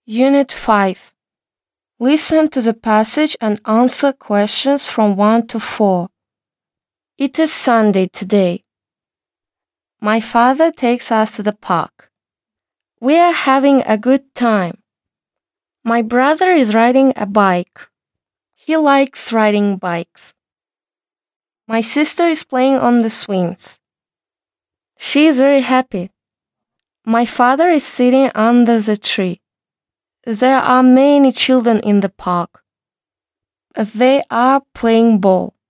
Unit 5. Listen to the passage and answer questions from 1 to 4. It is Sunday today. My father takes us to the park. We are having a good time. My brother is riding a bike. He likes riding bikes. My sister is playing on the swings. She is very happy. My father is sitting under the tree. There are many children in the park. They are playing ball.